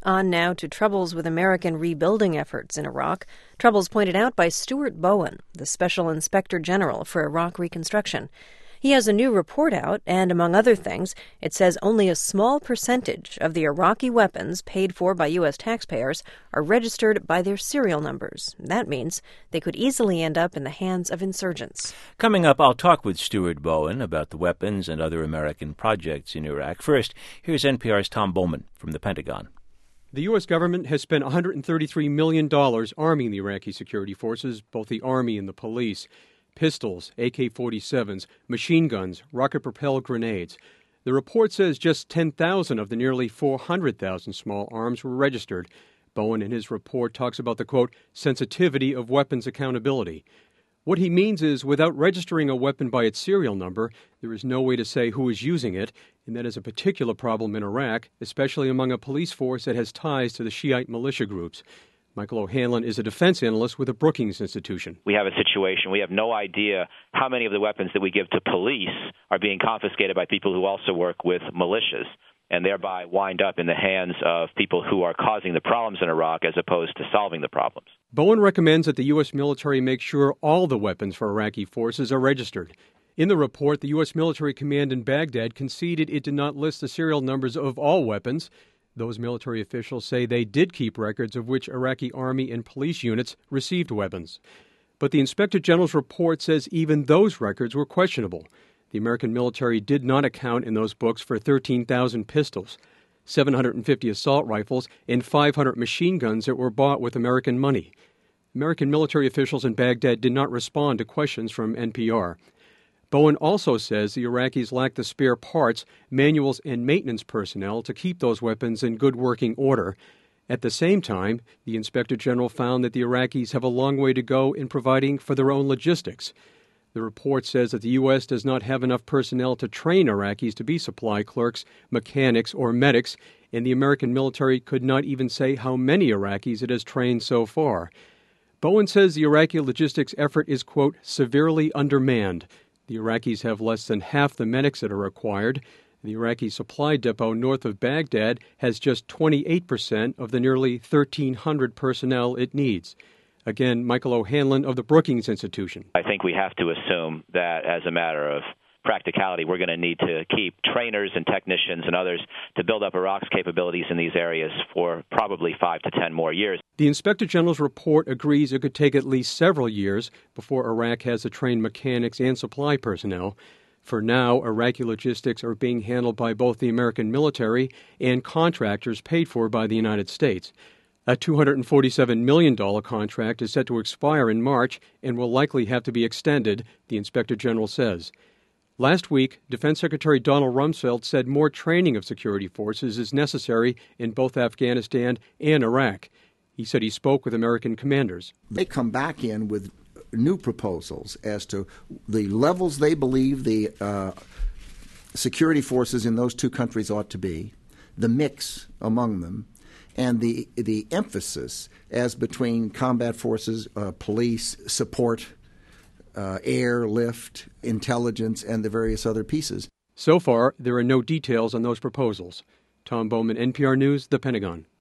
On now to troubles with American rebuilding efforts in Iraq, troubles pointed out by Stuart Bowen, the Special Inspector General for Iraq Reconstruction. He has a new report out, and among other things, it says only a small percentage of the Iraqi weapons paid for by U.S. taxpayers are registered by their serial numbers. That means they could easily end up in the hands of insurgents. Coming up, I'll talk with Stuart Bowen about the weapons and other American projects in Iraq. First, here's NPR's Tom Bowman from the Pentagon. The U.S. government has spent $133 million arming the Iraqi security forces, both the Army and the police. Pistols, AK-47s, machine guns, rocket-propelled grenades. The report says just 10,000 of the nearly 400,000 small arms were registered. Bowen in his report talks about the, quote, sensitivity of weapons accountability. What he means is, without registering a weapon by its serial number, there is no way to say who is using it, and that is a particular problem in Iraq, especially among a police force that has ties to the Shiite militia groups. Michael O'Hanlon is a defense analyst with the Brookings Institution. We have a situation. We have no idea how many of the weapons that we give to police are being confiscated by people who also work with militias and thereby wind up in the hands of people who are causing the problems in Iraq as opposed to solving the problems. Bowen recommends that the U.S. military make sure all the weapons for Iraqi forces are registered. In the report, the U.S. military command in Baghdad conceded it did not list the serial numbers of all weapons. Those military officials say they did keep records of which Iraqi army and police units received weapons. But the Inspector General's report says even those records were questionable. The American military did not account in those books for 13,000 pistols, 750 assault rifles, and 500 machine guns that were bought with American money. American military officials in Baghdad did not respond to questions from NPR. Bowen also says the Iraqis lack the spare parts, manuals, and maintenance personnel to keep those weapons in good working order. At the same time, the Inspector General found that the Iraqis have a long way to go in providing for their own logistics. The report says that the U.S. does not have enough personnel to train Iraqis to be supply clerks, mechanics, or medics, and the American military could not even say how many Iraqis it has trained so far. Bowen says the Iraqi logistics effort is, quote, severely undermanned. The Iraqis have less than half the medics that are required. The Iraqi supply depot north of Baghdad has just 28% of the nearly 1,300 personnel it needs. Again, Michael O'Hanlon of the Brookings Institution. I think we have to assume that as a matter of practicality, we're going to need to keep trainers and technicians and others to build up Iraq's capabilities in these areas for probably 5 to 10 more years. The Inspector General's report agrees it could take at least several years before Iraq has the trained mechanics and supply personnel. For now, Iraqi logistics are being handled by both the American military and contractors paid for by the United States. A $247 million contract is set to expire in March and will likely have to be extended, the Inspector General says. Last week, Defense Secretary Donald Rumsfeld said more training of security forces is necessary in both Afghanistan and Iraq. He said he spoke with American commanders. They come back in with new proposals as to the levels they believe the security forces in those two countries ought to be, the mix among them, and the emphasis as between combat forces, police, support, air, lift, intelligence, and the various other pieces. So far, there are no details on those proposals. Tom Bowman, NPR News, The Pentagon.